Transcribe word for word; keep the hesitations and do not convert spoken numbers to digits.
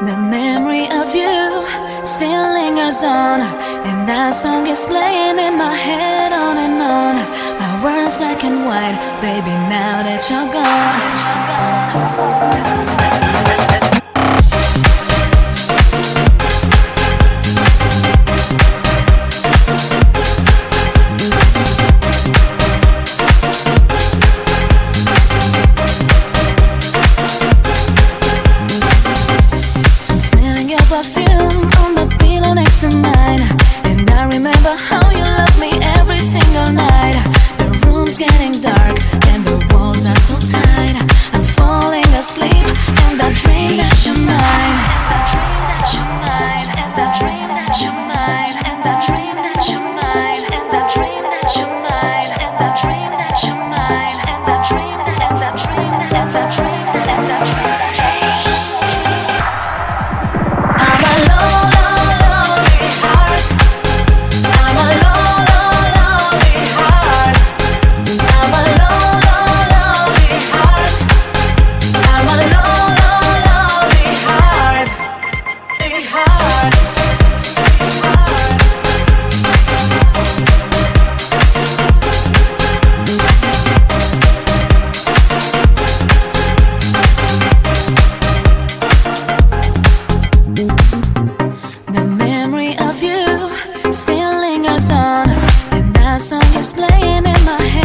The memory of you still lingers on, and that song is playing in my head on and on. My words black and white, baby, now that you're gone, that you're gone. Perfume on the pillow next to mine, and I remember how you loved me every single night. The room's getting dark and the walls are so tight. I'm falling asleep and I dream that you're mine, and I dream that you're mine, and I dream that you're mine, and I dream that you're mine, and I dream that you're mine, and I dream that you're mine, and I dream that, and I dream that, and I dream that, and I dream that. Still lingers on, and that song is playing in my head.